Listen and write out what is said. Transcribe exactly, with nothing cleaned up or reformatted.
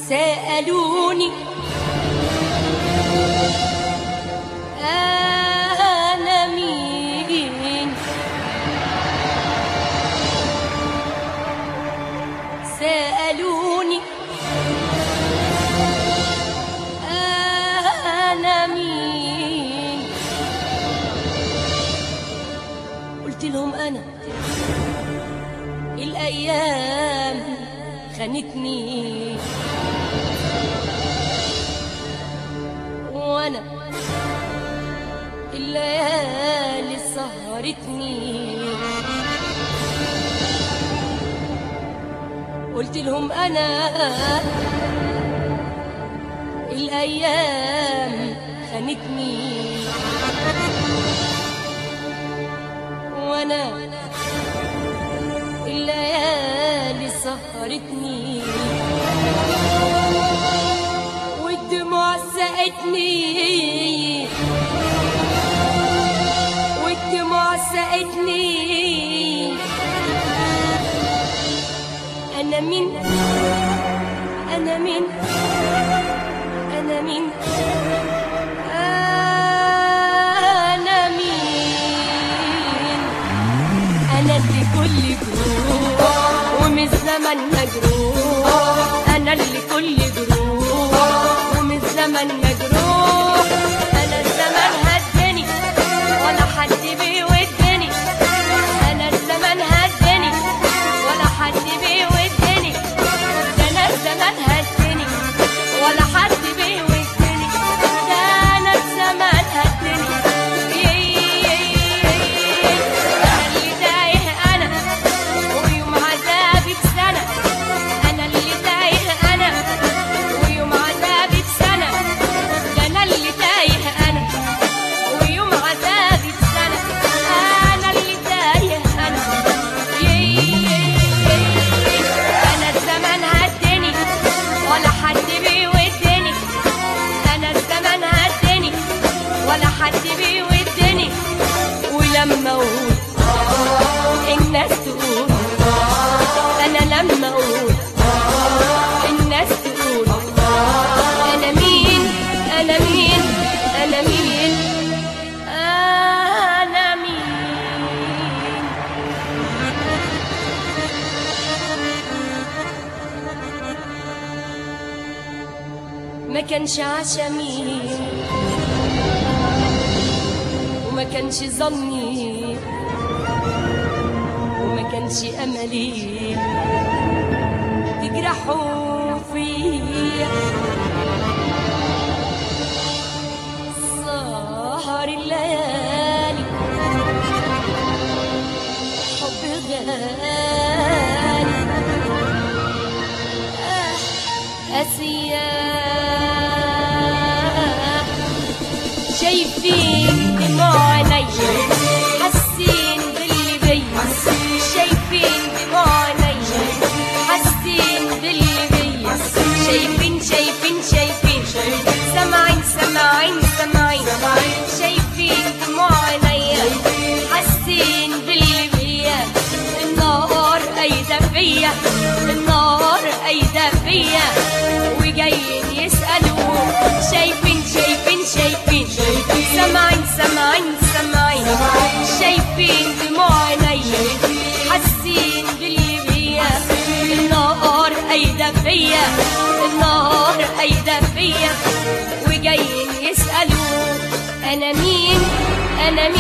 سألوني أنا مين، سألوني أنا مين، قلت لهم أنا الأيام خانتني، وأنا الليالي سهرتني، قلت لهم أنا الأيام خانتني، وأنا الليالي سهرتني، والدموع سقتني، والدموع سقتني. أنا مين أنا مين أنا مين أنا مين، أنا اللي كل جروح ومن الزمن مجروح، أنا اللي كل جروح ومن الزمن مجروح، أنا الزمن هدني ولا حد بيودني، أنا الزمن هدني ولا حد بيودني، ده أنا الزمن هدني ولا حد بيودني، ده أنا الزمن هدني. أنا اللي تايه أنا ويوم عذابي بسنة، أنا اللي تايه أنا ويوم عذابي بسنة، ده أنا اللي تايه أنا ويوم عذابي بسنة، أنا اللي تايه أنا. أنا الزمن هدني ولا حد بيودني، أنا الزمن هدني ولا حد بيودني، ولما أقول الناس تقول، أنا لما أقول الناس تقول أنا مين أنا مين أنا مين أنا مين. ما كانش عشمي وما كانش ظني وما كانش أملي تجرحوا فيا، سهر الليالي حب غالي قاسية، شايفين دموع عينيا حاسين باللي بيا، شايفين دموع عينيا حاسين باللي بيا، شايفين شايفين شايفين سامعين سامعين سامعين، شايفين دموع عينيا حاسين باللي بيا، النار قايدة فيا النار قايدة فيا، وجايين يسألوا شايفين شايفين شايفين سامعين سامعين سامعين، شايفين دموع عينيا حاسين باللي بيا، النار قايدة فيا النار قايدة فيا، وجايين يسألوا أنا مين أنا مين